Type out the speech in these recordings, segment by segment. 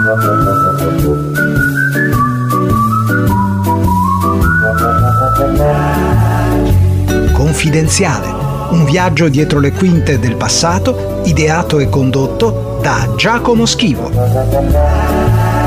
Confidenziale, un viaggio dietro le quinte del passato, ideato e condotto da Giacomo Schivo.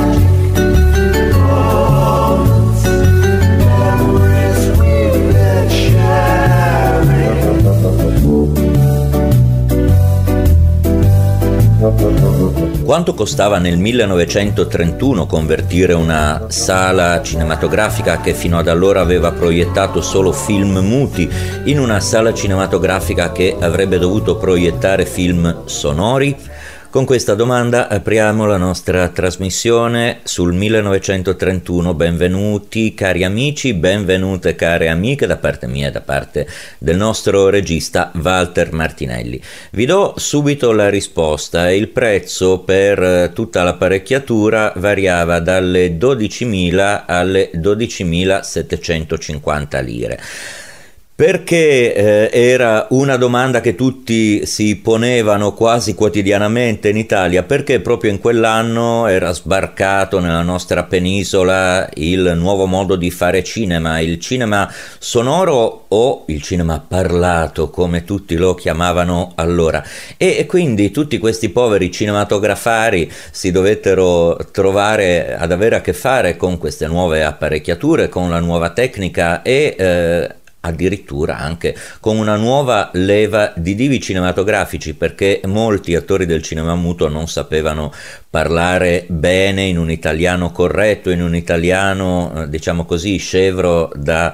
Quanto costava nel 1931 convertire una sala cinematografica che fino ad allora aveva proiettato solo film muti in una sala cinematografica che avrebbe dovuto proiettare film sonori? Con questa domanda apriamo la nostra trasmissione sul 1931. Benvenuti cari amici, benvenute care amiche da parte mia e da parte del nostro regista Walter Martinelli. Vi do subito la risposta. Il prezzo per tutta l'apparecchiatura variava dalle 12.000 alle 12.750 lire. Perché era una domanda che tutti si ponevano quasi quotidianamente in Italia? Perché proprio in quell'anno era sbarcato nella nostra penisola il nuovo modo di fare cinema, il cinema sonoro o il cinema parlato, come tutti lo chiamavano allora. E quindi tutti questi poveri cinematografari si dovettero trovare ad avere a che fare con queste nuove apparecchiature, con la nuova tecnica e addirittura anche con una nuova leva di divi cinematografici, perché molti attori del cinema muto non sapevano parlare bene in un italiano corretto, in un italiano diciamo così scevro da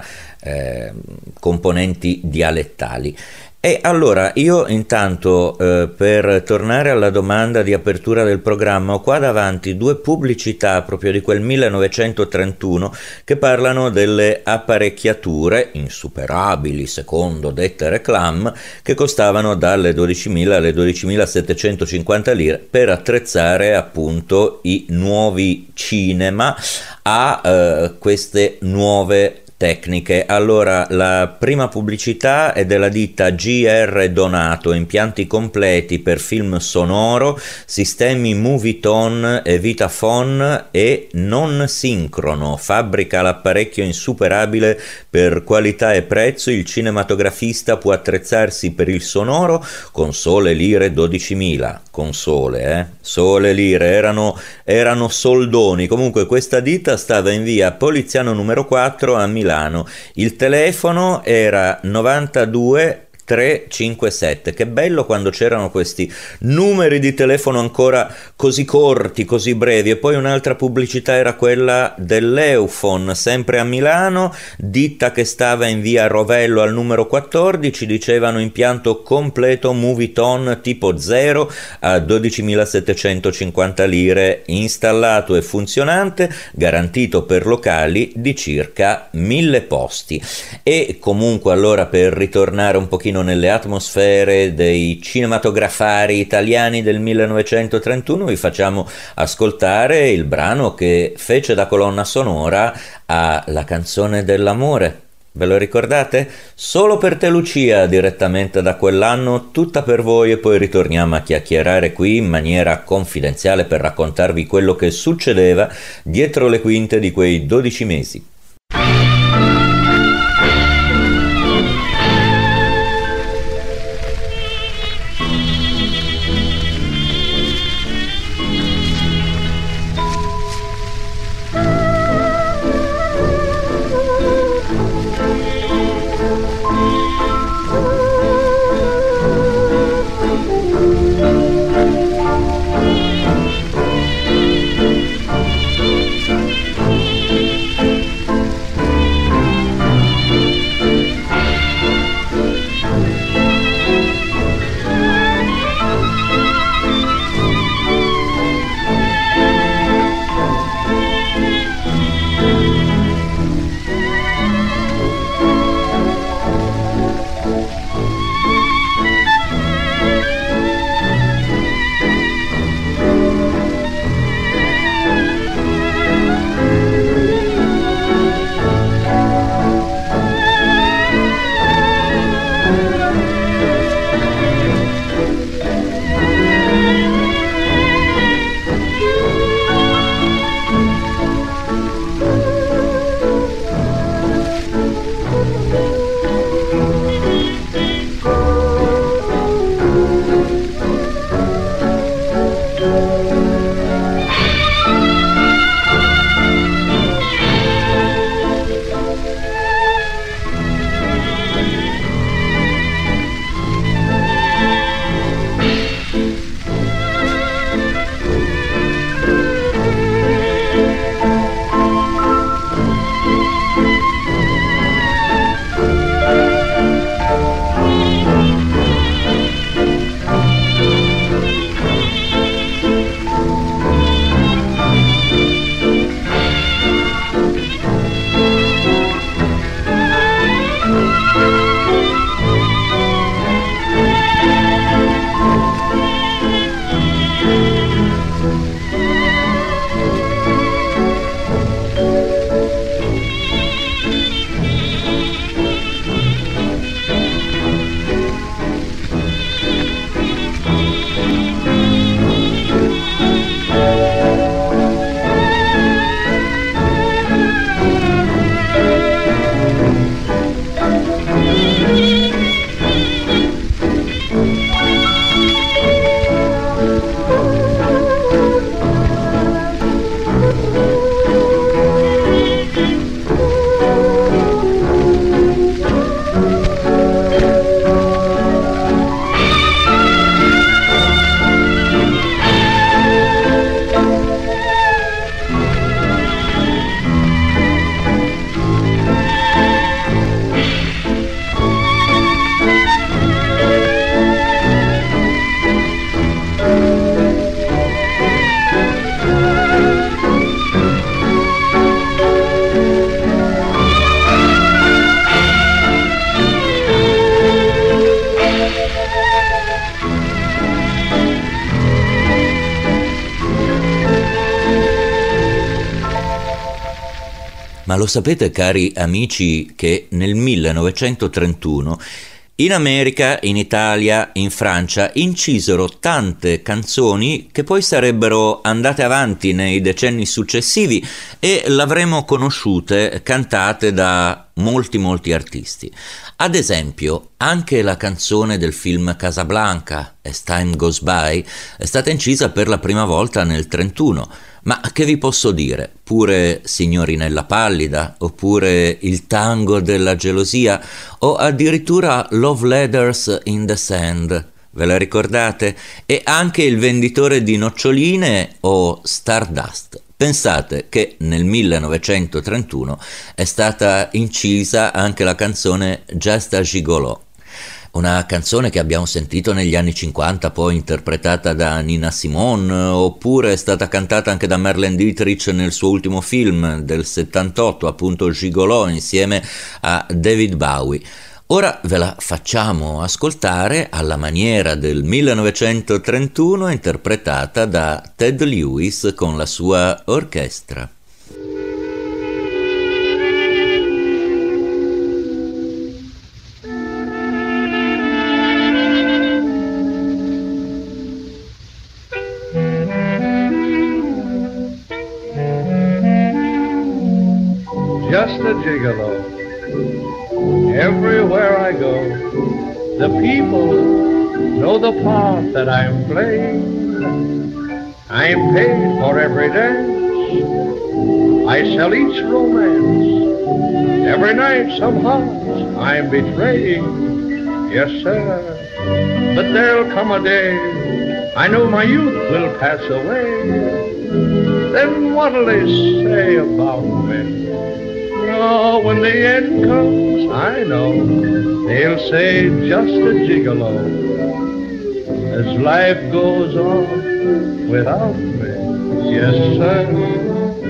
componenti dialettali. E allora io intanto per tornare alla domanda di apertura del programma ho qua davanti due pubblicità proprio di quel 1931 che parlano delle apparecchiature insuperabili secondo dette reclame che costavano dalle 12.000 alle 12.750 lire per attrezzare appunto i nuovi cinema a queste nuove tecniche. Allora, la prima pubblicità è della ditta GR Donato, impianti completi per film sonoro, sistemi Movietone e Vitaphone e non sincrono, fabbrica l'apparecchio insuperabile per qualità e prezzo, il cinematografista può attrezzarsi per il sonoro con sole lire 12.000, con sole lire, erano soldoni. Comunque questa ditta stava in via Poliziano numero 4 a Milano. Il telefono era 92 357. Che bello quando c'erano questi numeri di telefono ancora così corti, così brevi. E poi un'altra pubblicità era quella dell'Eufon, sempre a Milano, ditta che stava in via Rovello al numero 14, dicevano impianto completo Movietone tipo 0 a 12.750 lire, installato e funzionante, garantito per locali di circa 1.000 posti. E comunque allora, per ritornare un pochino nelle atmosfere dei cinematografari italiani del 1931, vi facciamo ascoltare il brano che fece da colonna sonora a La canzone dell'amore. Ve lo ricordate? Solo per te Lucia, direttamente da quell'anno, tutta per voi, e poi ritorniamo a chiacchierare qui in maniera confidenziale per raccontarvi quello che succedeva dietro le quinte di quei 12 mesi. Ma lo sapete, cari amici, che nel 1931 in America, in Italia, in Francia incisero tante canzoni che poi sarebbero andate avanti nei decenni successivi e l'avremmo conosciute cantate da molti artisti. Ad esempio, anche la canzone del film Casablanca, As Time Goes By, è stata incisa per la prima volta nel 1931. Ma che vi posso dire? Pure Signorinella Pallida, oppure Il tango della gelosia, o addirittura Love Letters in the Sand. Ve la ricordate? E anche Il venditore di noccioline o Stardust. Pensate che nel 1931 è stata incisa anche la canzone Just a Gigolo. Una canzone che abbiamo sentito negli anni 50, poi interpretata da Nina Simone, oppure è stata cantata anche da Marlene Dietrich nel suo ultimo film del 78, appunto Gigolò, insieme a David Bowie. Ora ve la facciamo ascoltare alla maniera del 1931, interpretata da Ted Lewis con la sua orchestra. Just a gigolo. Everywhere I go, the people know the part that I'm playing. I'm paid for every dance. I sell each romance. Every night some hearts I'm betraying. Yes, sir. But there'll come a day I know my youth will pass away. Then what'll they say about me? Oh, when the end comes, I know they'll say just a gigolo as life goes on without me. Yes, sir.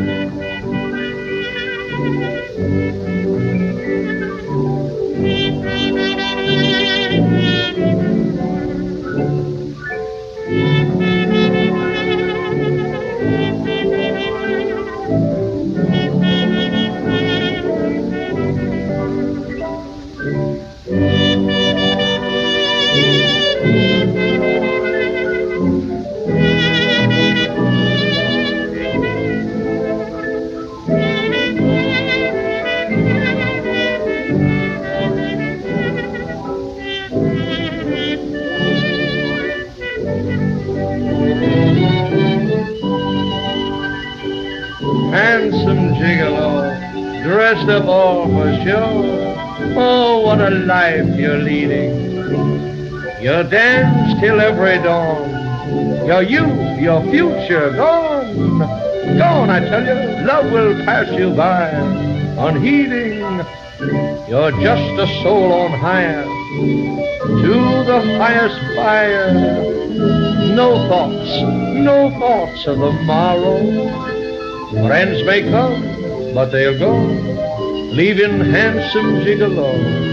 Handsome gigolo, dressed up all for show. Oh, what a life you're leading. You dance till every dawn. Your youth, your future gone. Gone, I tell you, love will pass you by, unheeding. You're just a soul on hire, to the highest fire. No thoughts of the morrow. Friends may come, but they'll go, leaving handsome gigolo,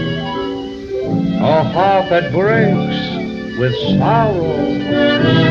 a heart that breaks with sorrow.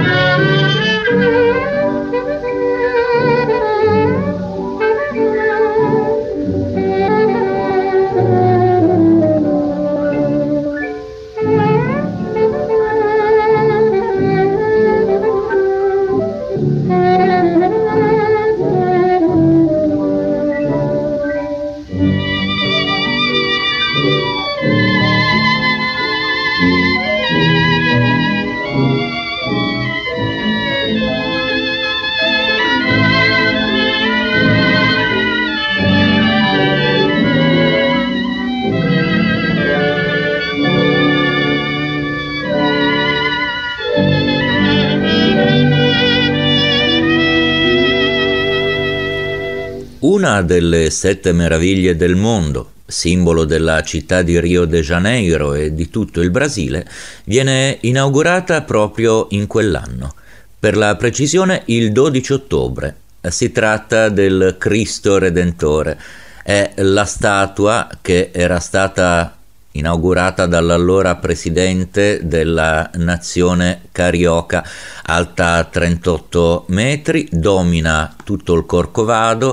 Una delle 7 meraviglie del mondo, simbolo della città di Rio de Janeiro e di tutto il Brasile, viene inaugurata proprio in quell'anno, per la precisione il 12 ottobre. Si tratta del Cristo Redentore. È la statua che era stata inaugurata dall'allora presidente della nazione carioca, alta 38 metri, domina tutto il Corcovado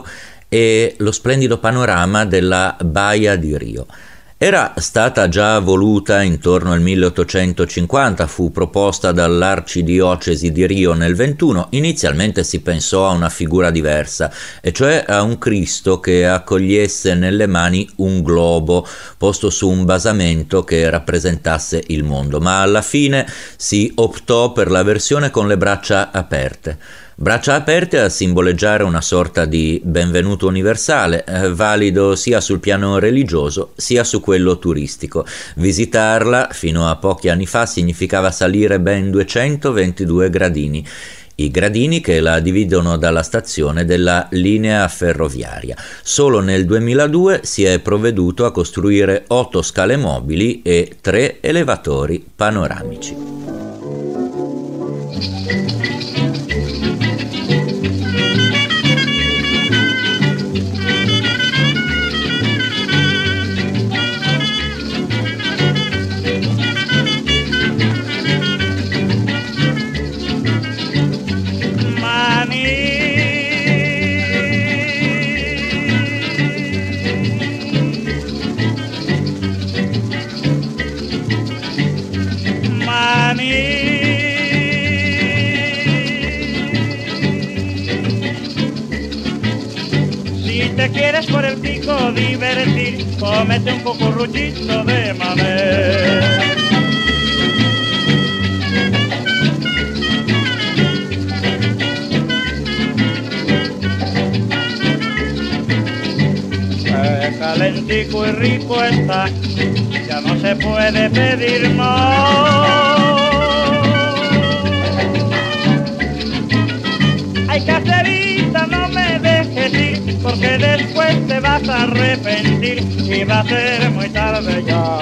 e lo splendido panorama della Baia di Rio. Era stata già voluta intorno al 1850, fu proposta dall'arcidiocesi di Rio nel 21. Inizialmente si pensò a una figura diversa, e cioè a un Cristo che accogliesse nelle mani un globo posto su un basamento che rappresentasse il mondo, ma alla fine si optò per la versione con le braccia aperte. Braccia aperte a simboleggiare una sorta di benvenuto universale, valido sia sul piano religioso sia su quello turistico. Visitarla fino a pochi anni fa significava salire ben 222 gradini, i gradini che la dividono dalla stazione della linea ferroviaria. Solo nel 2002 si è provveduto a costruire 8 scale mobili e 3 elevatori panoramici. Quieres por el pico divertir, cómete un cucurruchito de mamey. Calentico y rico está, ya no se puede pedir más. Ay, caserita, no me dejes ir, porque después te vas a arrepentir y va a ser muy tarde ya.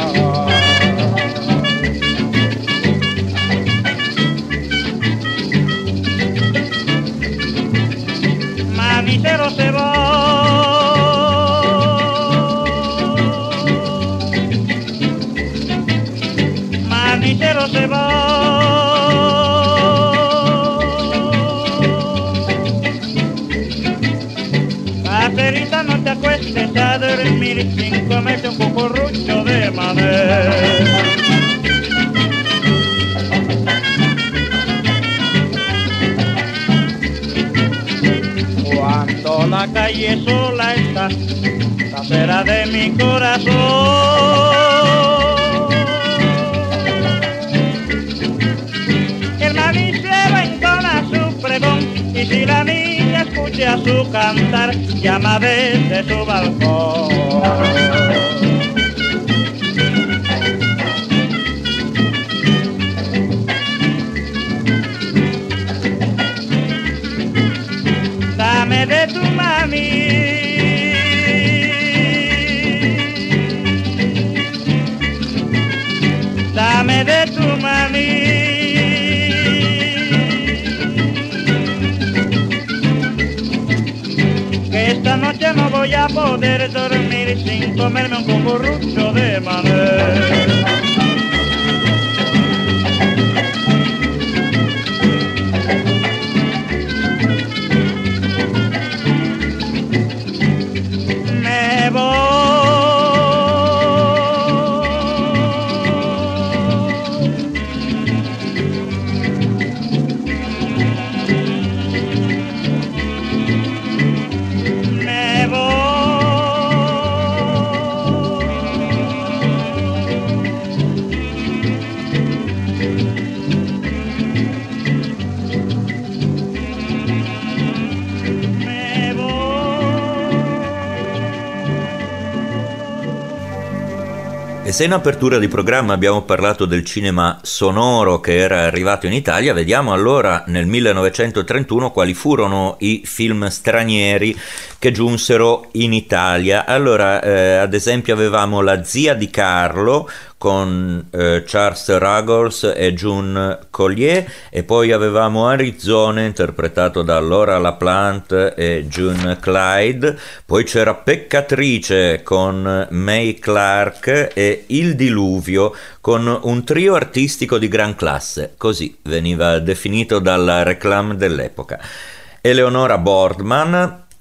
Manicero se va, manicero se va. Caserita, no te acuestes a dormir sin comerte un cucurrucho de mamey. Cuando la calle sola está, casera de mi corazón, el manicero entona su pregón, y si la niña escucha su cantar, llama desde su balcón. Dame de tu mami, dame de tu mami. Esta noche no voy a poder dormir sin comerme un cucurrucho de mamey. Me voy. E se in apertura di programma abbiamo parlato del cinema sonoro che era arrivato in Italia, vediamo allora nel 1931 quali furono i film stranieri che giunsero in Italia. Allora, ad esempio avevamo La zia di Carlo con Charles Ruggles e June Collier, e poi avevamo Arizona interpretato da Laura LaPlante e June Clyde, poi c'era Peccatrice con May Clark e Il Diluvio con un trio artistico di gran classe, così veniva definito dalla réclame dell'epoca. Eleonora Boardman,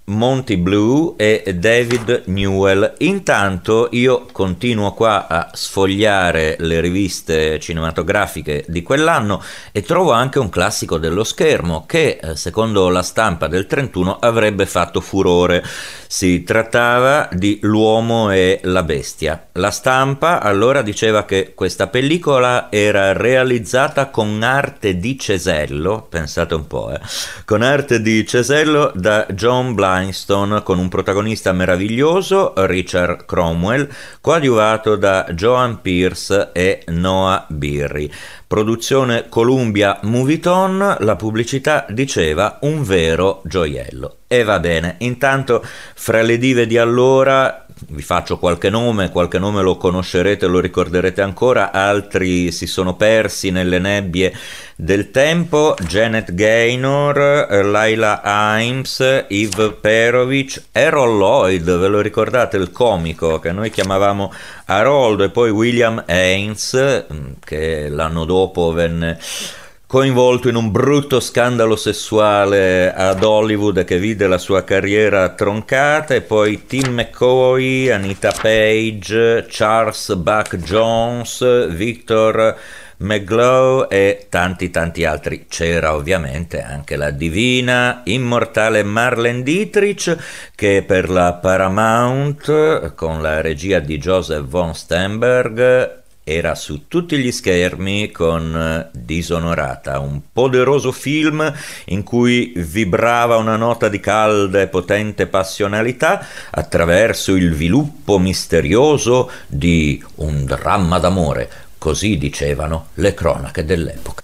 Monty Blue e David Newell. Intanto io continuo qua a sfogliare le riviste cinematografiche di quell'anno e trovo anche un classico dello schermo che, secondo la stampa del 31, avrebbe fatto furore. Si trattava di L'uomo e la bestia. La stampa allora diceva che questa pellicola era realizzata con arte di cesello, pensate un po', con arte di cesello da John Blindstone, con un protagonista meraviglioso, Richard Cromwell, coadiuvato da Joan Pierce e Noah Beery. Produzione Columbia Movietone, la pubblicità diceva un vero gioiello. E va bene, intanto fra le dive di allora vi faccio qualche nome lo conoscerete, lo ricorderete ancora, altri si sono persi nelle nebbie del tempo: Janet Gaynor, Laila Himes, Eve Perovich, Harold Lloyd, ve lo ricordate, il comico che noi chiamavamo Harold, e poi William Haynes, che l'anno dopo venne coinvolto in un brutto scandalo sessuale ad Hollywood che vide la sua carriera troncata, e poi Tim McCoy, Anita Page, Charles Buck Jones, Victor McGlow e tanti altri. C'era ovviamente anche la divina, immortale Marlene Dietrich, che per la Paramount, con la regia di Joseph von Sternberg, era su tutti gli schermi con Disonorata, un poderoso film in cui vibrava una nota di calda e potente passionalità attraverso il viluppo misterioso di un dramma d'amore, così dicevano le cronache dell'epoca.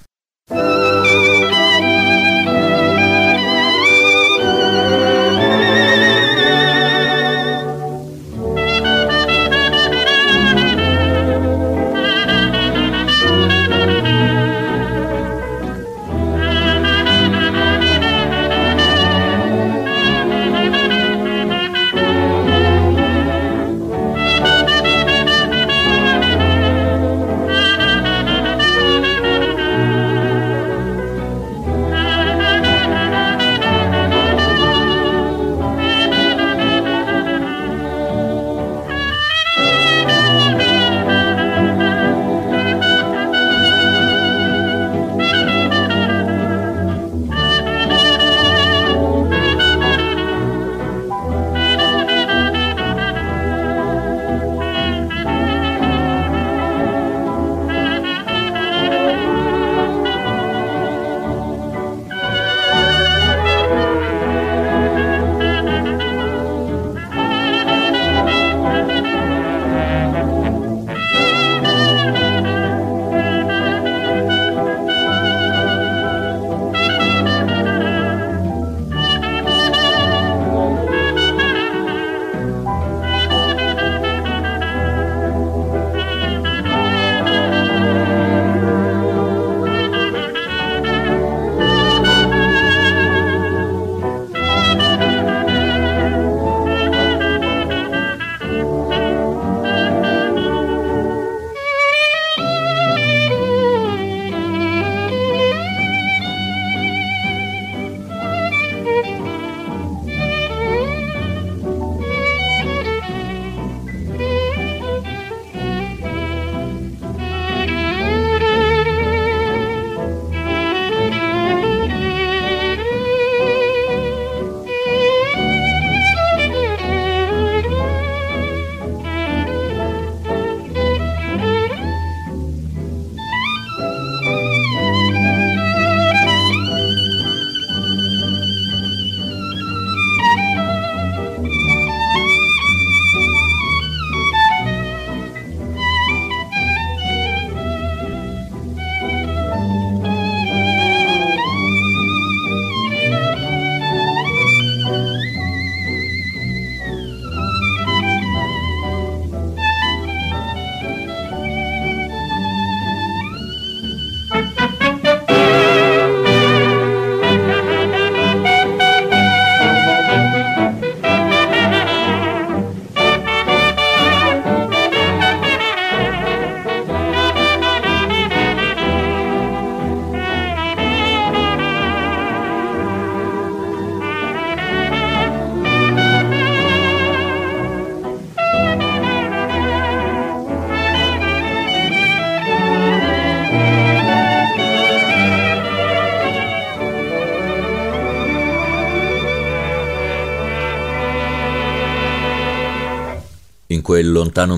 quel lontano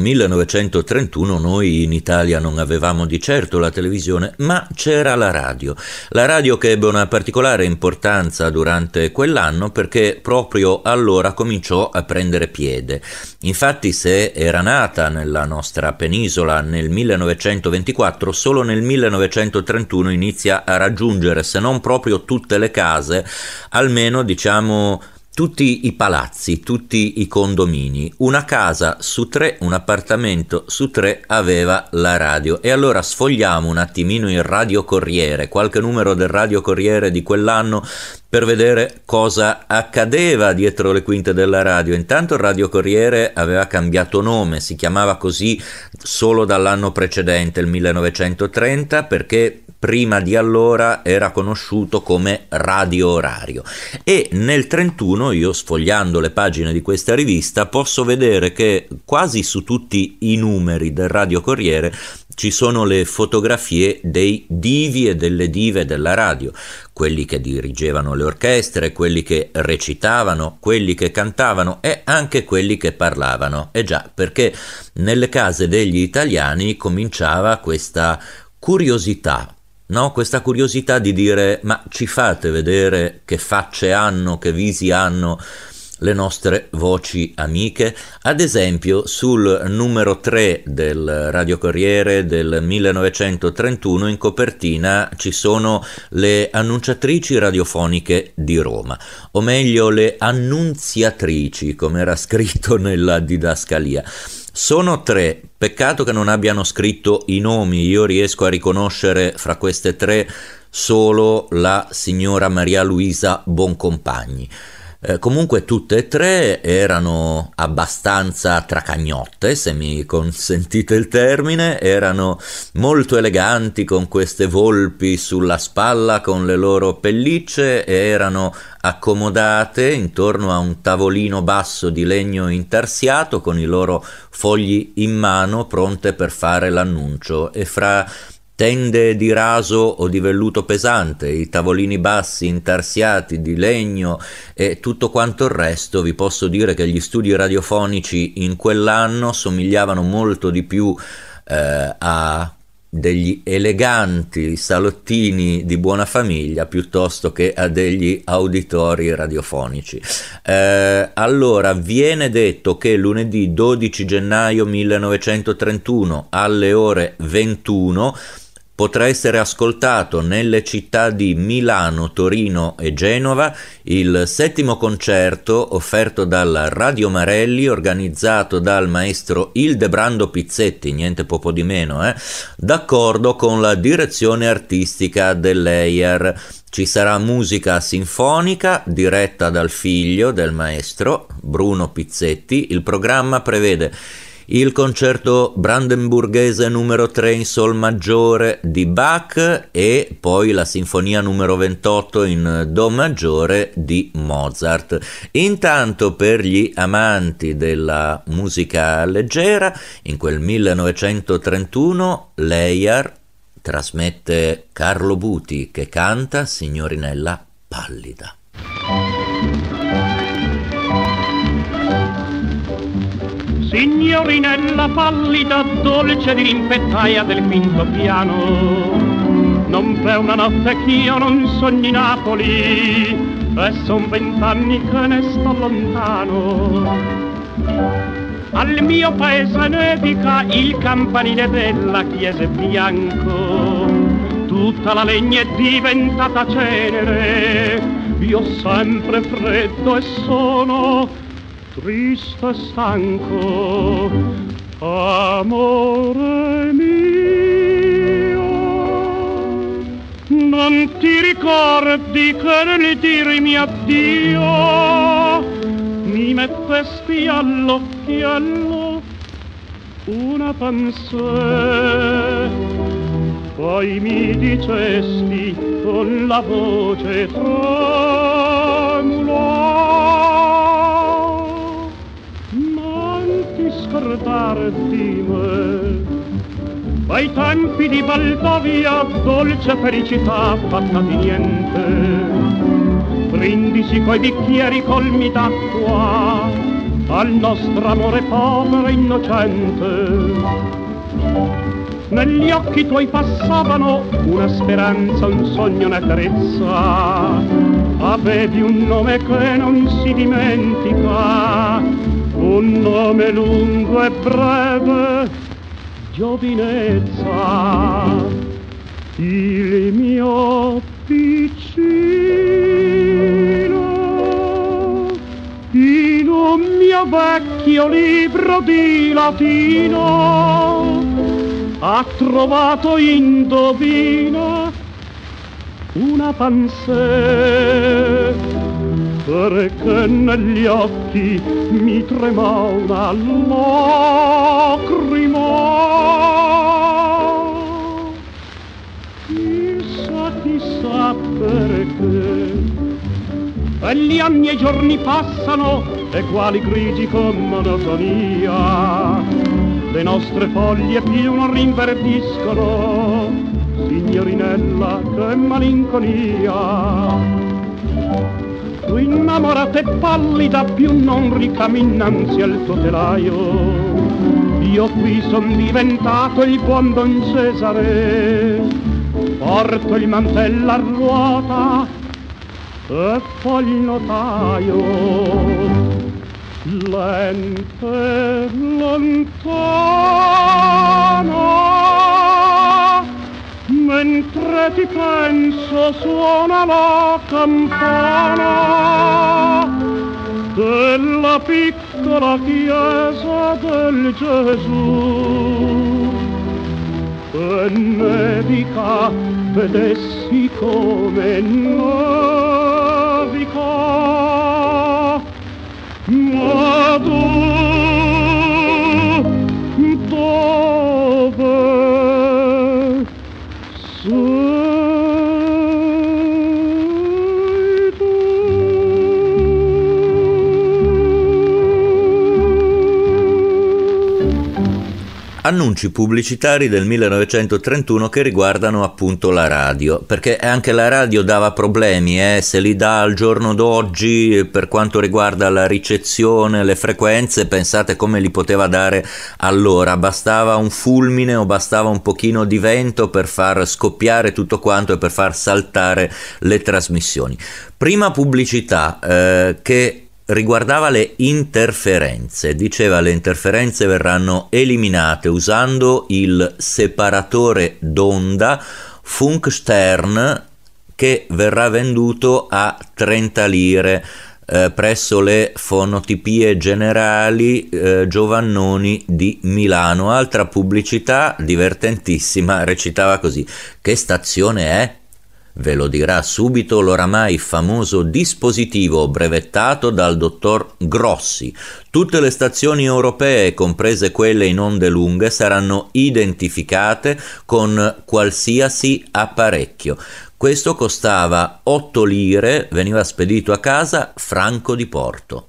1931 noi in Italia non avevamo di certo la televisione, ma c'era la radio che ebbe una particolare importanza durante quell'anno perché proprio allora cominciò a prendere piede. Infatti, se era nata nella nostra penisola nel 1924, solo nel 1931 inizia a raggiungere, se non proprio tutte le case, almeno diciamo tutti i palazzi, tutti i condomini. Una casa su 3, un appartamento su 3 aveva la radio. E allora sfogliamo un attimino il Radio Corriere, qualche numero del Radio Corriere di quell'anno, per vedere cosa accadeva dietro le quinte della radio. Intanto il Radio Corriere aveva cambiato nome, si chiamava così solo dall'anno precedente, il 1930, perché prima di allora era conosciuto come Radio Orario. E nel 31 io, sfogliando le pagine di questa rivista, posso vedere che quasi su tutti i numeri del Radio Corriere ci sono le fotografie dei divi e delle dive della radio, quelli che dirigevano le orchestre, quelli che recitavano, quelli che cantavano e anche quelli che parlavano. E già, perché nelle case degli italiani cominciava questa curiosità, no? Questa curiosità di dire: ma ci fate vedere che facce hanno, che visi hanno le nostre voci amiche? Ad esempio, sul numero 3 del Radio Corriere del 1931 in copertina ci sono le annunciatrici radiofoniche di Roma, o meglio le annunziatrici, come era scritto nella didascalia. Sono 3, peccato che non abbiano scritto i nomi. Io riesco a riconoscere fra queste 3 solo la signora Maria Luisa Boncompagni. Comunque tutte e 3 erano abbastanza tracagnotte, se mi consentite il termine, erano molto eleganti con queste volpi sulla spalla con le loro pellicce e erano accomodate intorno a un tavolino basso di legno intarsiato con i loro fogli in mano pronte per fare l'annuncio, e fra tende di raso o di velluto pesante, i tavolini bassi intarsiati di legno e tutto quanto il resto, vi posso dire che gli studi radiofonici in quell'anno somigliavano molto di più a degli eleganti salottini di buona famiglia piuttosto che a degli auditori radiofonici. Allora, viene detto che lunedì 12 gennaio 1931 alle ore 21 potrà essere ascoltato nelle città di Milano, Torino e Genova il 7° concerto offerto dalla Radio Marelli, organizzato dal maestro Ildebrando Pizzetti, niente poco di meno, d'accordo con la direzione artistica dell'EIAR. Ci sarà musica sinfonica diretta dal figlio del maestro, Bruno Pizzetti. Il programma prevede il concerto brandenburghese numero 3 in sol maggiore di Bach e poi la sinfonia numero 28 in do maggiore di Mozart. Intanto, per gli amanti della musica leggera, in quel 1931 l'EIAR trasmette Carlo Buti che canta Signorinella Pallida. Signorinella pallida, dolce di rimpettaia del 5° piano, non per una notte ch'io non sogni Napoli, e son 20 anni che ne sto lontano. Al mio paese nevica il campanile della chiesa bianco, tutta la legna è diventata cenere, io sempre freddo e sono triste e stanco. Amore mio, non ti ricordi che nel dirmi addio mi mettesti all'occhiello una pensée, poi mi dicesti con la voce tremula: scordare di me, ai tempi di Valdovia, dolce felicità fatta di niente, brindisi coi bicchieri colmi d'acqua, al nostro amore povero e innocente. Negli occhi tuoi passavano una speranza, un sogno, una carezza. Avevi un nome che non si dimentica, un nome lungo e breve, giovinezza. Il mio piccino, in un mio vecchio libro di latino, ha trovato, indovina, una pensée, perché negli occhi mi trema una lacrima. Chissà perché. E gli anni e i giorni passano, e quali grigi con monotonia le nostre foglie più non rinverdiscono, signorinella, che malinconia. Tu innamorata e pallida più non ricami innanzi al tuo telaio, io qui son diventato il buon Don Cesare, porto il mantello a ruota e fa il notaio. Lente, lontana, mentre ti penso suona la campana della piccola chiesa del Gesù. E nevica, vedessi come nevica, ma tu dove sei tu? Annunci pubblicitari del 1931 che riguardano appunto la radio, perché anche la radio dava problemi, se li dà al giorno d'oggi per quanto riguarda la ricezione, le frequenze, pensate come li poteva dare allora, bastava un fulmine o bastava un pochino di vento per far scoppiare tutto quanto e per far saltare le trasmissioni. Prima pubblicità che riguardava le interferenze, diceva le interferenze verranno eliminate usando il separatore d'onda Funkstern che verrà venduto a 30 lire presso le fonotipie generali Giovannoni di Milano. Altra pubblicità divertentissima recitava così: che stazione è? Ve lo dirà subito l'oramai famoso dispositivo brevettato dal dottor Grossi. Tutte le stazioni europee, comprese quelle in onde lunghe, saranno identificate con qualsiasi apparecchio. Questo costava 8 lire, veniva spedito a casa franco di Porto.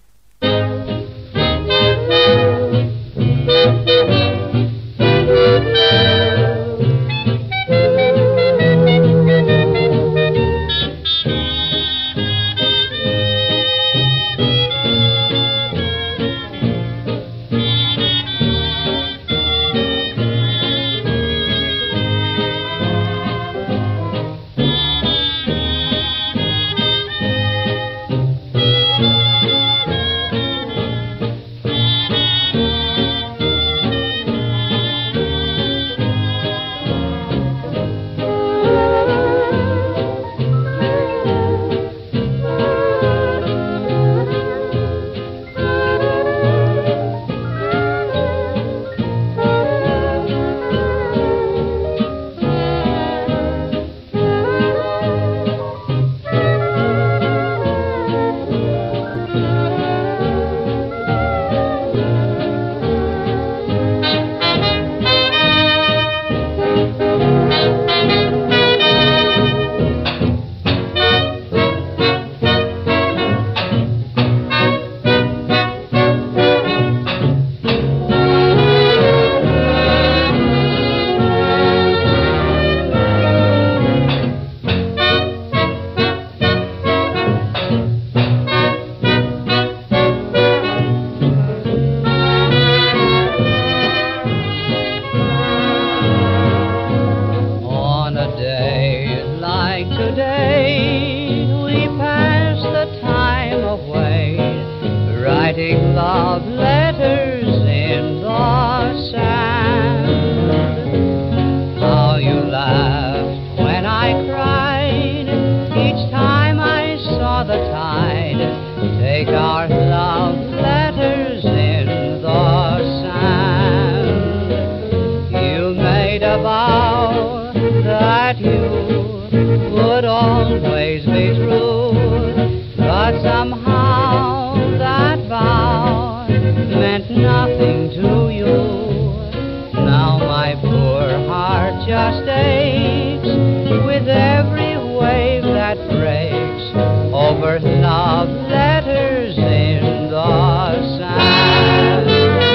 always be true. But somehow that vow meant nothing to you. Now my poor heart just aches with every wave that breaks over love letters in the sand.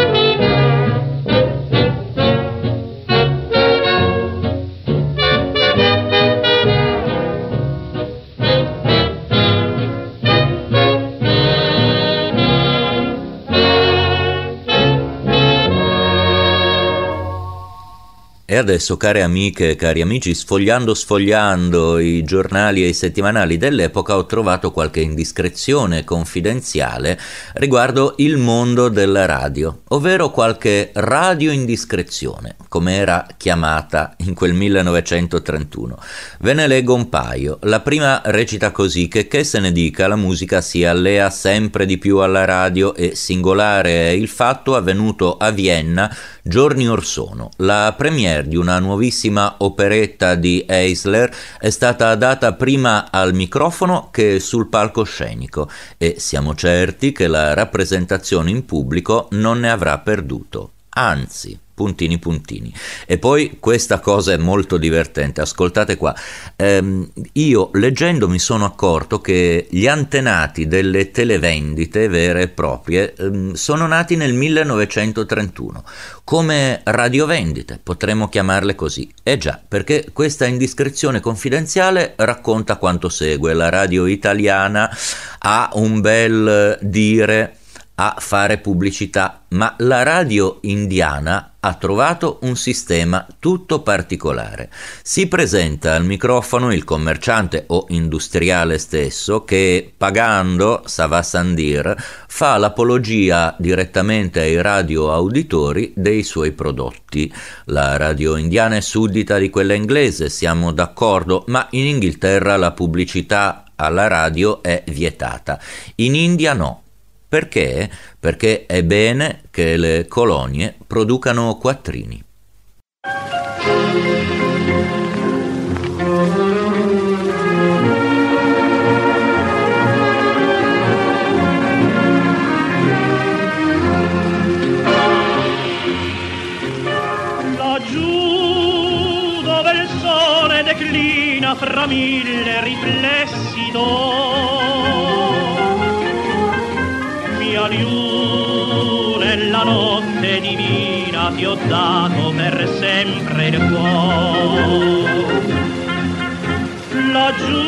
E adesso, care amiche e cari amici, sfogliando i giornali e i settimanali dell'epoca, ho trovato qualche indiscrezione confidenziale riguardo il mondo della radio, ovvero qualche radio indiscrezione, come era chiamata in quel 1931. Ve ne leggo un paio. La prima recita così: che se ne dica, la musica si allea sempre di più alla radio e singolare è il fatto avvenuto a Vienna giorni or sono. La premiere di una nuovissima operetta di Eisler è stata data prima al microfono che sul palcoscenico e siamo certi che la rappresentazione in pubblico non ne avrà perduto. Anzi, puntini puntini. E poi questa cosa è molto divertente, ascoltate qua. Io leggendo mi sono accorto che gli antenati delle televendite vere e proprie sono nati nel 1931 come radiovendite, potremmo chiamarle così. Già, perché questa indiscrezione confidenziale racconta quanto segue. La radio italiana ha un bel dire a fare pubblicità, ma la radio indiana ha trovato un sistema tutto particolare. Si presenta al microfono il commerciante o industriale stesso che, pagando, ça va sans dire, fa l'apologia direttamente ai radioauditori dei suoi prodotti. La radio indiana è suddita di quella inglese, siamo d'accordo, ma in Inghilterra la pubblicità alla radio è vietata. In India no. Perché? Perché è bene che le colonie producano quattrini. Laggiù dove il sole declina fra mille riflessi d'oro, Liu, nella notte divina ti ho dato per sempre il cuore. Laggiù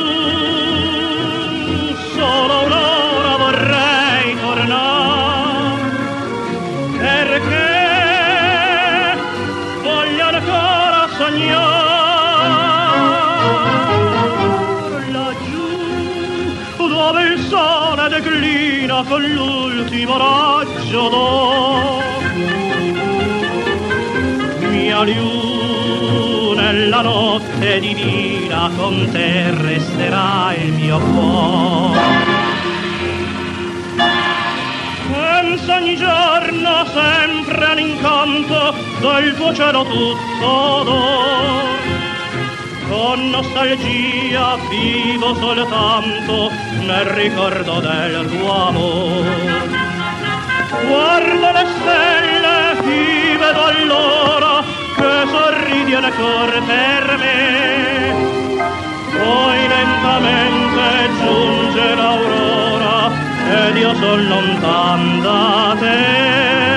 solo un'ora vorrei tornare, perché voglio ancora sognare. Laggiù dove il sole declina con l'ultimo raggio d'oro, mia Liu, nella notte divina con te resterà il mio cuore. Penso ogni giorno sempre all'incanto del tuo cielo tutto d'oro, con nostalgia vivo soltanto nel ricordo del tuo amore. Guardo le stelle, ti vedo allora che sorridi e ne corre per me. Poi lentamente giunge l'aurora ed io son lontan da te.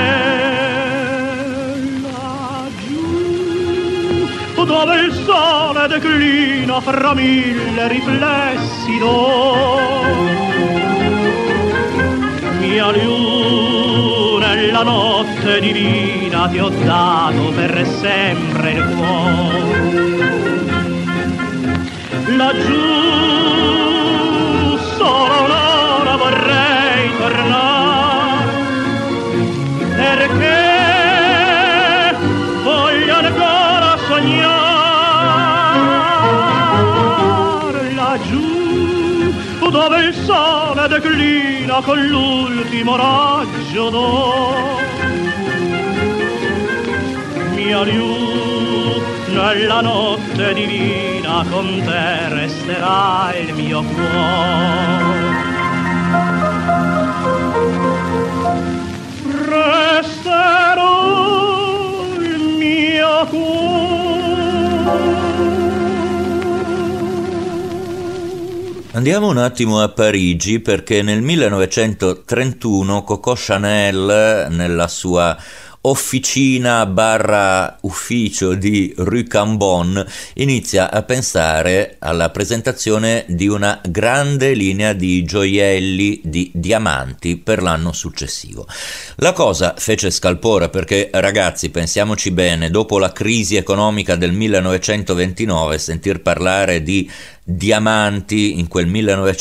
Dove il sole declina fra mille riflessi d'oro, mia Liu, nella notte divina ti ho dato per sempre il cuore. Laggiù solo un'ora vorrei tornare, perché voglio ancora sognare. Laggiù dove il sole declina con l'ultimo raggio d'oro, mia Liu, c'è la notte divina, con te resterà il mio cuore. Resterò il mio cuore. Andiamo un attimo a Parigi, perché nel 1931 Coco Chanel, nella sua officina barra ufficio di Rue Cambon, inizia a pensare alla presentazione di una grande linea di gioielli, di diamanti per l'anno successivo. La cosa fece scalpore perché, ragazzi, pensiamoci bene, dopo la crisi economica del 1929, sentir parlare di diamanti in quel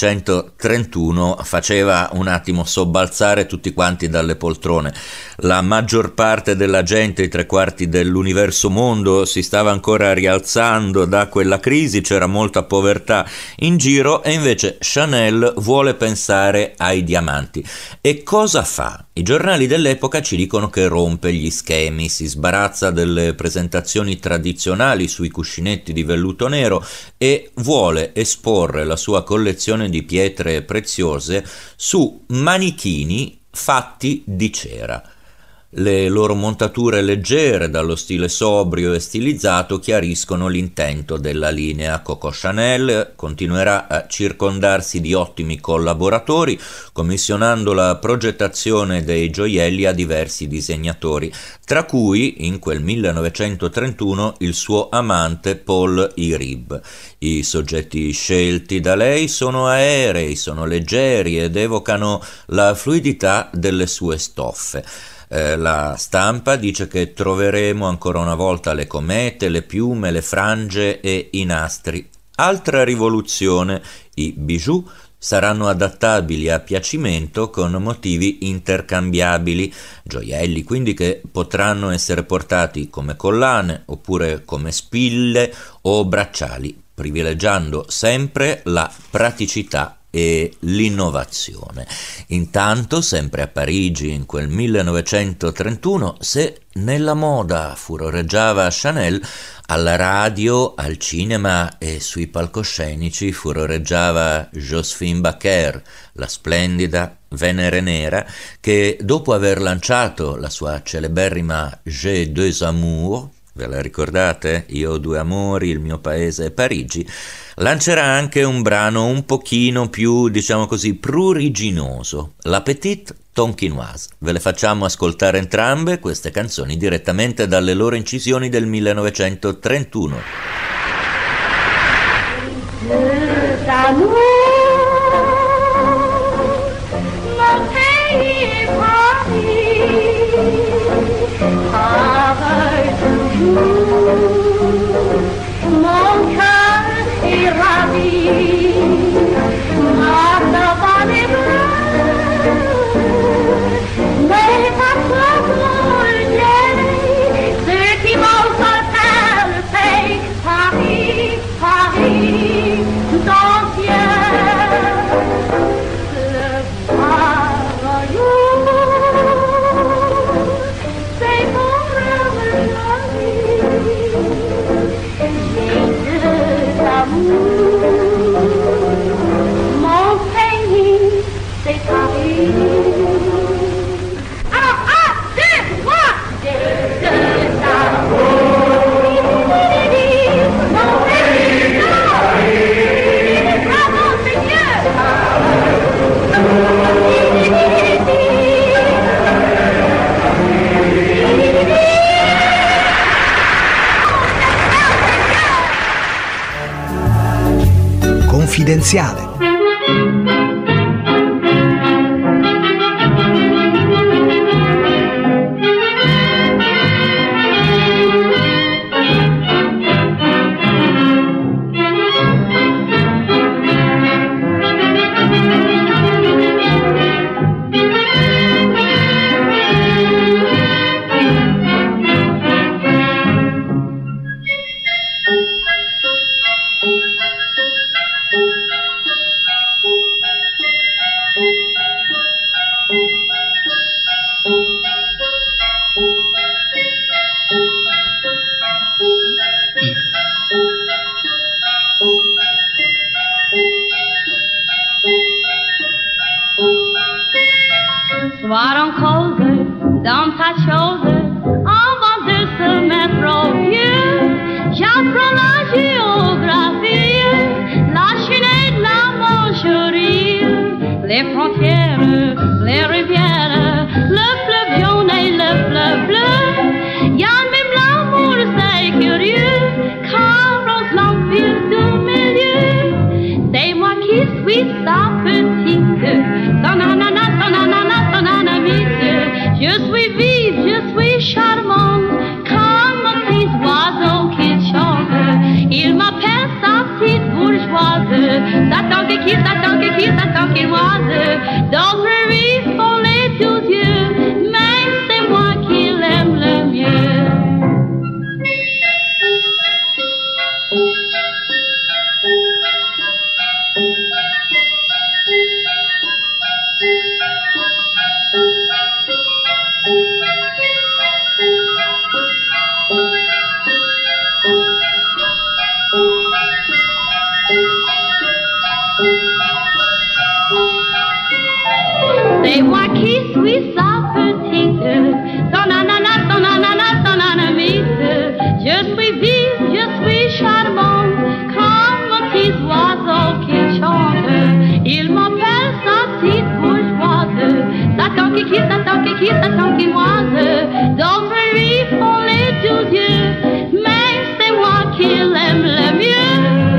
1931 faceva un attimo sobbalzare tutti quanti dalle poltrone. La maggior parte della gente, i 3/4 dell'universo mondo, si stava ancora rialzando da quella crisi, c'era molta povertà in giro e invece Chanel vuole pensare ai diamanti. E cosa fa? I giornali dell'epoca ci dicono che rompe gli schemi, si sbarazza delle presentazioni tradizionali sui cuscinetti di velluto nero e vuole esporre la sua collezione di pietre preziose su manichini fatti di cera. Le loro montature leggere, dallo stile sobrio e stilizzato, chiariscono l'intento della linea. Coco Chanel continuerà a circondarsi di ottimi collaboratori, commissionando la progettazione dei gioielli a diversi disegnatori, tra cui, in quel 1931, il suo amante Paul Irib. I soggetti scelti da lei sono aerei, sono leggeri ed evocano la fluidità delle sue stoffe. La stampa dice che troveremo ancora una volta le comete, le piume, le frange e i nastri. Altra rivoluzione: i bijou saranno adattabili a piacimento con motivi intercambiabili, gioielli quindi che potranno essere portati come collane oppure come spille o bracciali, privilegiando sempre la praticità e l'innovazione. Intanto, sempre a Parigi in quel 1931, se nella moda furoreggiava Chanel, alla radio, al cinema e sui palcoscenici furoreggiava Joséphine Baker, la splendida Venere Nera, che dopo aver lanciato la sua celeberrima J'ai deux amours, ve la ricordate? Io ho due amori, il mio paese è Parigi, lancerà anche un brano un pochino più, diciamo così, pruriginoso, La Petite Tonkinoise. Ve le facciamo ascoltare entrambe queste canzoni direttamente dalle loro incisioni del 1931. Mon cœur est ravi, m'attendant les bras, mais pas trop vieille, ceux qui montent au ciel payent Paris, Paris, dans le ciel, le voyou, c'est mon rêve mon pays, c'est Paris. Alors, 1, 2, 3, deux amours. Mon pays, bravo, c'est mieux. Confidenziale. soir en cause, dans ta chose, avant de se mettre au vieux, j'apprends la géographie, la Chine et la Manchurie, les frontières, les rivières, le fleuve jaune et le fleuve bleu. Y a même l'amour, c'est curieux, car rose l'empire du milieu. C'est moi qui suis sa petite, son ananas, son ananas, son anamite. Je suis vive, je suis charmante, comme un petit oiseau qui chante. Il m'appelle sa petite bourgeoise, Satan qui, Satan qui, Satan qui moise. D'autres rient, font les doux yeux, mais c'est moi qui l'aime le mieux. C'est moi qui suis sa petite, son ananas, son ananas, son anamite. Je suis vive, je suis charmante, comme un petit oiseau qui chante. Il m'appelle sa petite bourgeoise, Satan qui, Satan qui, Satan qui moise. D'autres lui font les doux yeux, mais c'est moi qui l'aime le mieux.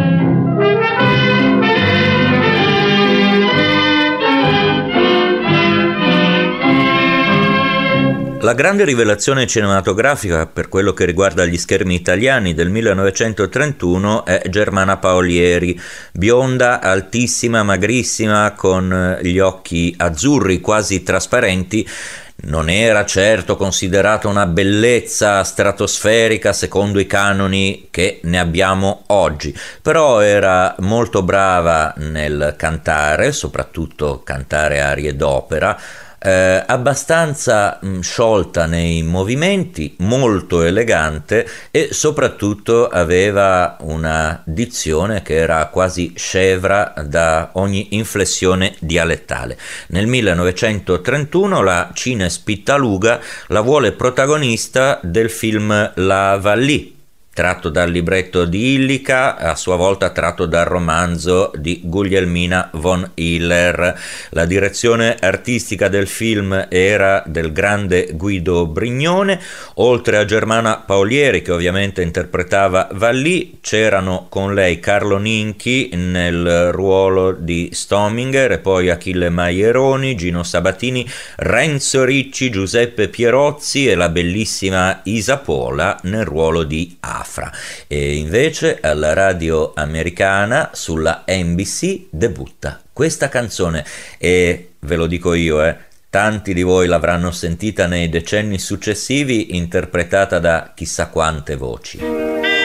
La grande rivelazione cinematografica per quello che riguarda gli schermi italiani del 1931 è Germana Paolieri, bionda, altissima, magrissima, con gli occhi azzurri quasi trasparenti. Non era certo considerata una bellezza stratosferica secondo i canoni che ne abbiamo oggi, però era molto brava nel cantare, soprattutto cantare arie d'opera, abbastanza sciolta nei movimenti, molto elegante e soprattutto aveva una dizione che era quasi scevra da ogni inflessione dialettale. Nel 1931 la Cines Pittaluga la vuole protagonista del film La Vallée, tratto dal libretto di Illica, a sua volta tratto dal romanzo di Guglielmina von Hiller. La direzione artistica del film era del grande Guido Brignone. Oltre a Germana Paolieri, che ovviamente interpretava Vallée, c'erano con lei Carlo Ninchi nel ruolo di Stominger e poi Achille Maieroni, Gino Sabatini, Renzo Ricci, Giuseppe Pierozzi e la bellissima Isa Pola nel ruolo di Afra. E invece alla radio americana sulla NBC debutta questa canzone e ve lo dico io, tanti di voi l'avranno sentita nei decenni successivi, interpretata da chissà quante voci.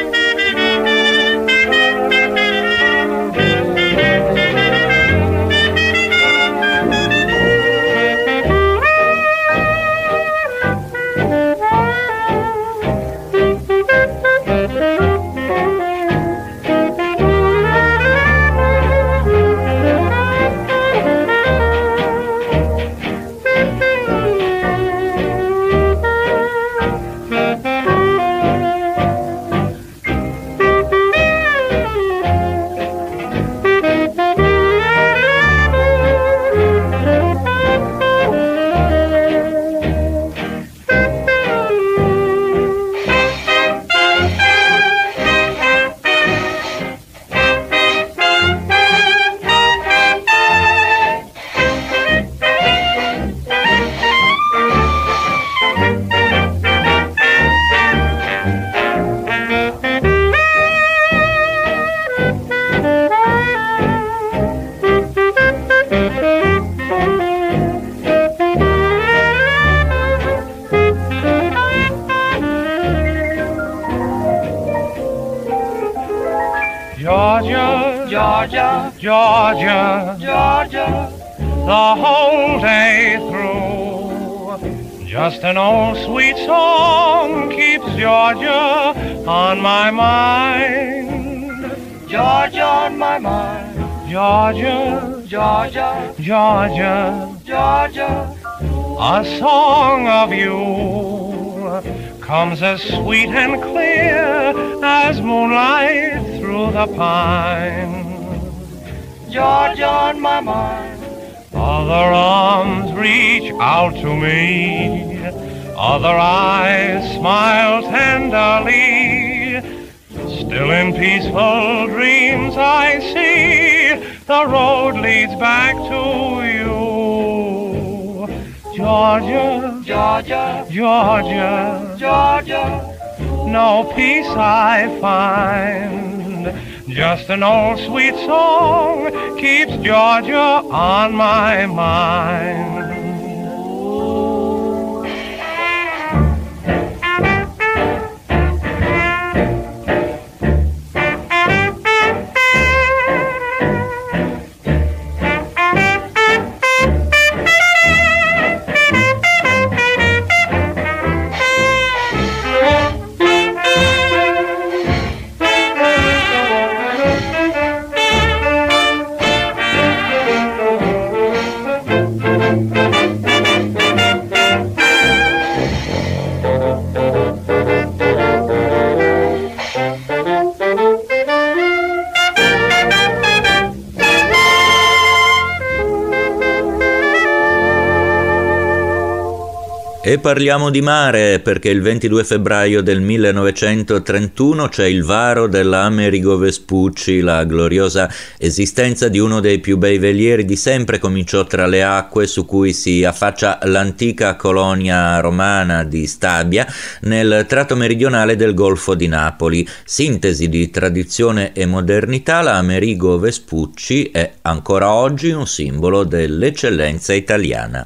Georgia, Georgia, Georgia, the whole day through. Just an old sweet song keeps Georgia on my mind. Georgia on my mind. Georgia, Georgia, Georgia, Georgia, A song of you comes as sweet and clear as moonlight through the pine. Georgia on my mind. Other arms reach out to me, other eyes smile tenderly. Still in peaceful dreams I see the road leads back to you. Georgia, Georgia, Georgia, Georgia, no peace I find. Just an old sweet song keeps Georgia on my mind. E parliamo di mare perché il 22 febbraio del 1931 c'è il varo della Amerigo Vespucci. La gloriosa esistenza di uno dei più bei velieri di sempre cominciò tra le acque su cui si affaccia l'antica colonia romana di Stabia nel tratto meridionale del Golfo di Napoli. Sintesi di tradizione e modernità, la Amerigo Vespucci è ancora oggi un simbolo dell'eccellenza italiana.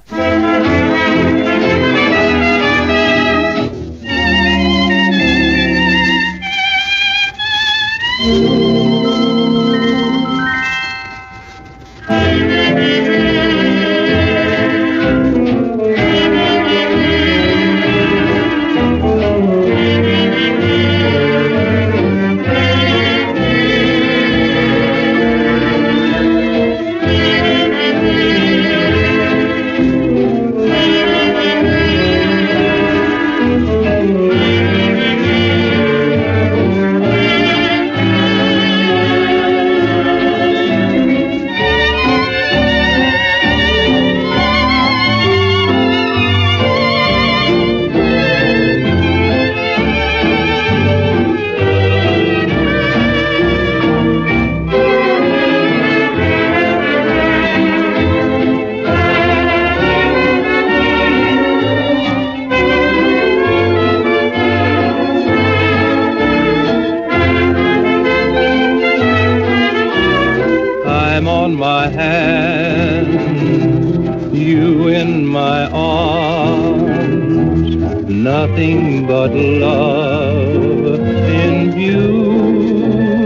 Nothing but love in view.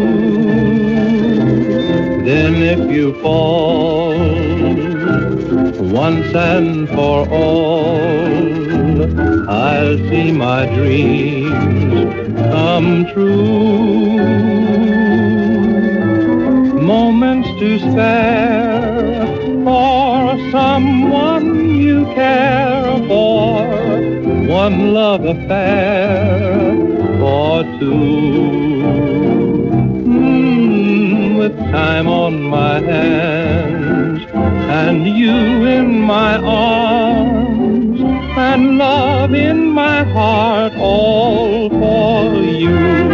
Then if you fall once and for all, I'll see my dreams come true. Moments to spare for someone you care for, one love affair or two. With time on my hands and you in my arms and love in my heart, all for you.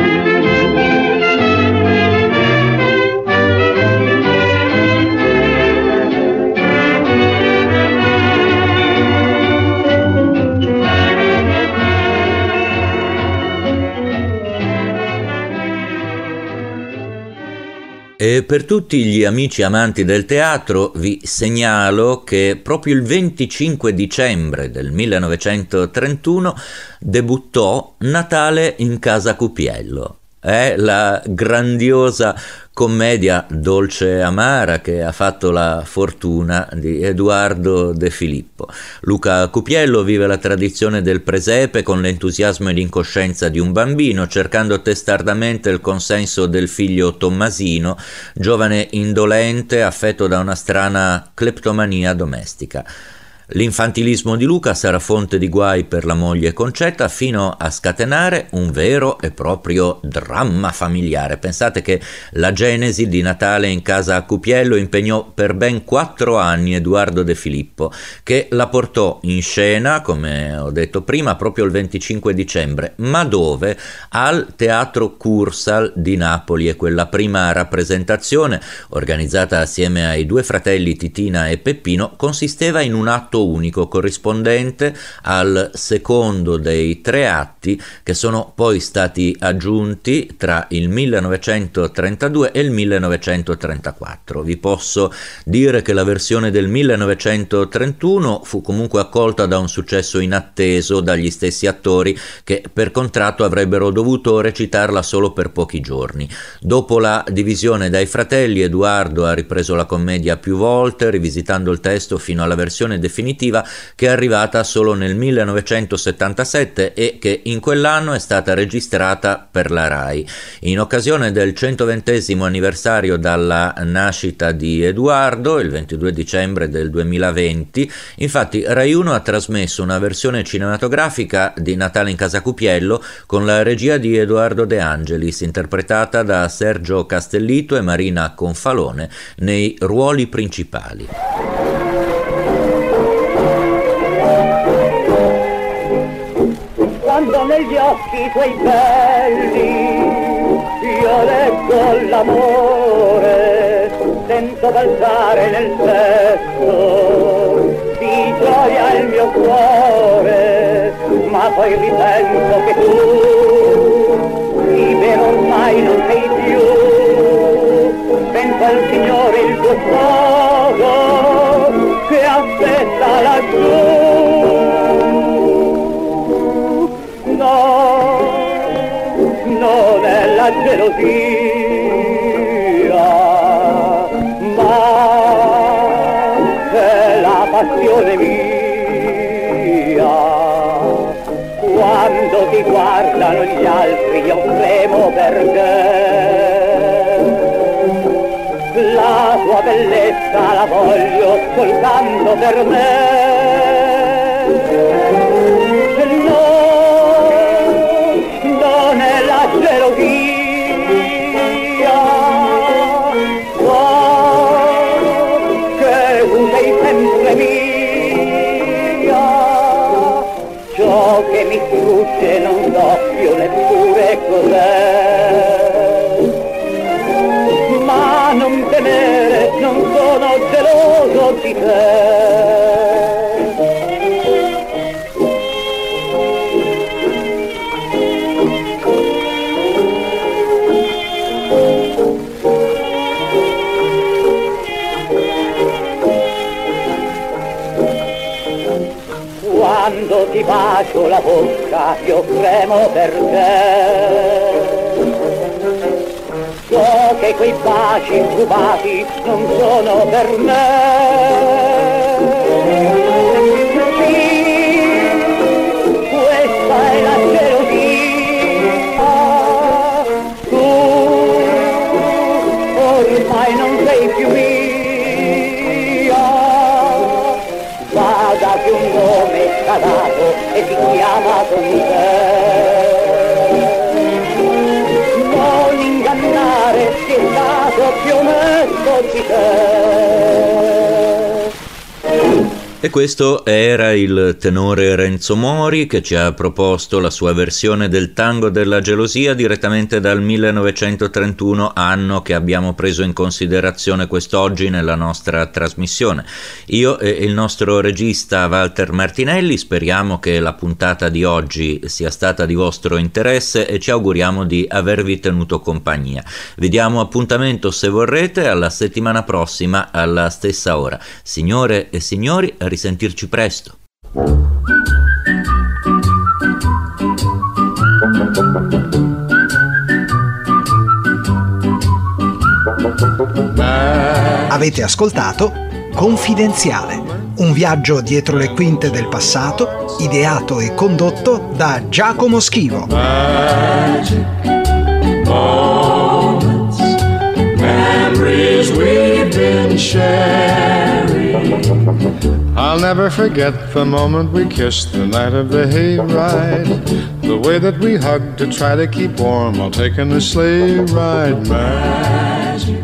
E per tutti gli amici amanti del teatro vi segnalo che proprio il 25 dicembre del 1931 debuttò Natale in Casa Cupiello. È la grandiosa commedia dolce e amara che ha fatto la fortuna di Edoardo De Filippo. Luca Cupiello vive la tradizione del presepe con l'entusiasmo e l'incoscienza di un bambino, cercando testardamente il consenso del figlio Tommasino, giovane indolente affetto da una strana cleptomania domestica. L'infantilismo di Luca sarà fonte di guai per la moglie Concetta, fino a scatenare un vero e proprio dramma familiare. Pensate che la genesi di Natale in casa Cupiello impegnò per ben 4 anni Edoardo De Filippo, che la portò in scena, come ho detto prima, proprio il 25 dicembre. Ma dove? Al Teatro Cursal di Napoli, e quella prima rappresentazione, organizzata assieme ai 2 fratelli Titina e Peppino, consisteva in un atto unico corrispondente al secondo dei 3 atti che sono poi stati aggiunti tra il 1932 e il 1934. Vi posso dire che la versione del 1931 fu comunque accolta da un successo inatteso dagli stessi attori, che per contratto avrebbero dovuto recitarla solo per pochi giorni. Dopo la divisione dai fratelli, Edoardo ha ripreso la commedia più volte, rivisitando il testo fino alla versione definitiva, che è arrivata solo nel 1977 e che in quell'anno è stata registrata per la RAI. In occasione del 120° anniversario dalla nascita di Edoardo, il 22 dicembre del 2020, infatti Rai 1 ha trasmesso una versione cinematografica di Natale in casa Cupiello con la regia di Edoardo De Angelis, interpretata da Sergio Castellito e Marina Confalone nei ruoli principali. Quando negli occhi tuoi belli io leggo l'amore, sento balzare nel petto di gioia il mio cuore, ma poi ripenso che tu libero ormai non sei più. Penso al Signore il tuo sposo che aspetta laggiù. No, non è la gelosia, ma è la passione mia. Quando ti guardano gli altri io tremo per te. La tua bellezza la voglio soltanto per me. Non è la gelosia, che tu sei sempre mia. Ciò che mi sfugge non so più neppure cos'è. Ma non temere, non sono geloso di te. Quando ti bacio la bocca io tremo per te. So che quei baci rubati non sono per me. Sì, questa è la gelosia. Tu ormai non sei più mia. Vada che un nome calato e ti chiama con te. Non ingannare, ti è stato più onesto di te. E questo era il tenore Renzo Mori, che ci ha proposto la sua versione del Tango della gelosia direttamente dal 1931, anno che abbiamo preso in considerazione quest'oggi nella nostra trasmissione. Io e il nostro regista Walter Martinelli speriamo che la puntata di oggi sia stata di vostro interesse e ci auguriamo di avervi tenuto compagnia. Vi diamo appuntamento, se vorrete, alla settimana prossima alla stessa ora. Signore e signori, a risentirci presto. Avete ascoltato Confidenziale, un viaggio dietro le quinte del passato, ideato e condotto da Giacomo Schivo. Magic moments, memories we've been sharing. I'll never forget the moment we kissed the night of the hayride. The way that we hugged to try to keep warm while taking the sleigh ride. Magic